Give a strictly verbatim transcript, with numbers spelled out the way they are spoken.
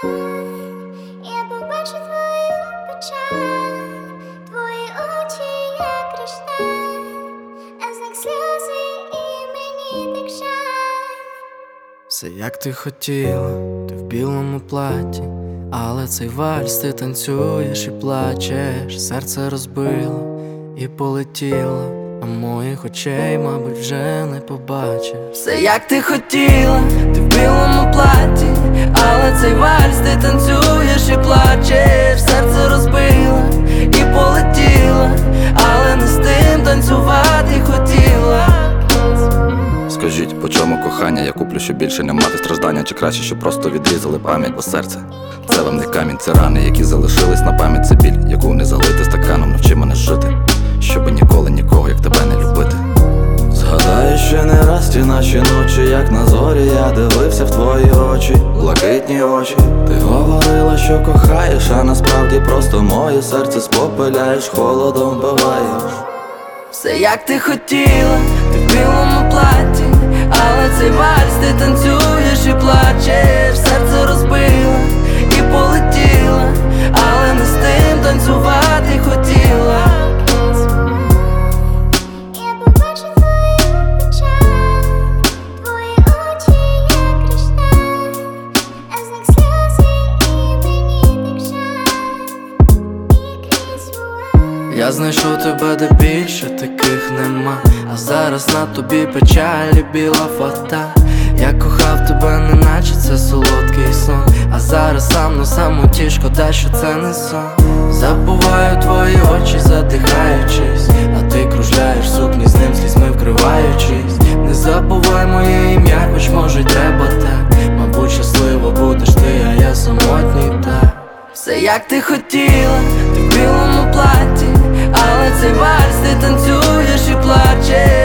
Я побачу твою печаль, твої очі, як кришталь, а з них сльози і мені так жаль. Все як ти хотіла, ти в білому платі, але цей вальс ти танцюєш і плачеш. Серце розбило і полетіло, а моїх очей, мабуть, вже не побачиш. Все як ти хотіла, ти в білому платі, але цей вальс ти танцюєш і плачеш. Серце розбило і полетіло, але не з тим танцювати хотіла. Скажіть, по чому кохання? Я куплю, щоб більше не мати страждання. Чи краще, щоб просто відрізали пам'ять, бо серце це вам не камінь, це рани, які залишились на пам'ять. Це біль, яку не залити стаканом. Навчи мене жити, щоби ніколи нікого, як тебе, не любити. Згадаю ще не раз ті наші ночі, як на зорі я дивився в твої очі, блакитні очі. Ти говорила, що кохаєш, а насправді просто моє серце спопиляєш, холодом вбиваєш. Все як ти хотіла, ти в білому платі, але цей вальс ти танцюєш і плачеш. Серце розбило і полетіло, але не з тим танцювати хотіла. Я побачу твою печаль, твої очі, як кришталь, а з них сльози і мені так жаль. І крізь вуаль Я знайшов тебе, де більше таких нема, а зараз на тобі печаль і біла фата. Я кохав тебе, неначе це солодкий сон, а зараз сам на самоті, шкода, що це не сон. Забуваю твої очі, задихаючись, а ти кружляєш в сукні з ним, слізьми вкриваючись. Не забувай моє ім'я, хоч може й треба так. Мабуть, щасливо будеш ти, а я самотній так. Все як ти хотіла, ти в білому платі, але цей вальс ти танцюєш і плачеш.